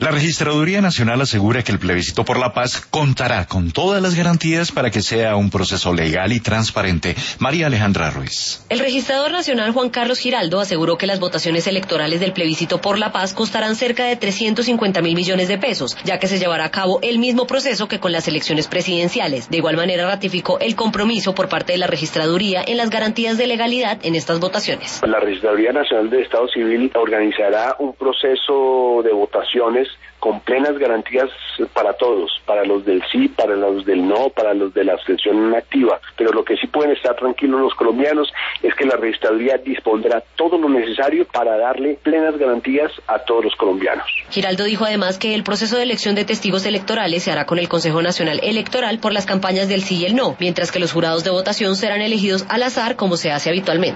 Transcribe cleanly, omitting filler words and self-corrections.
La Registraduría Nacional asegura que el plebiscito por la paz contará con todas las garantías para que sea un proceso legal y transparente. María Alejandra Ruiz. El registrador nacional Juan Carlos Giraldo aseguró que las votaciones electorales del plebiscito por la paz costarán cerca de 350.000 millones de pesos, ya que se llevará a cabo el mismo proceso que con las elecciones presidenciales. De igual manera ratificó el compromiso por parte de la Registraduría en las garantías de legalidad en estas votaciones. La Registraduría Nacional de Estado Civil organizará un proceso de votaciones con plenas garantías para todos, para los del sí, para los del no, para los de la abstención activa. Pero lo que sí pueden estar tranquilos los colombianos es que la Registraduría dispondrá todo lo necesario para darle plenas garantías a todos los colombianos. Giraldo dijo además que el proceso de elección de testigos electorales se hará con el Consejo Nacional Electoral por las campañas del sí y el no, mientras que los jurados de votación serán elegidos al azar como se hace habitualmente.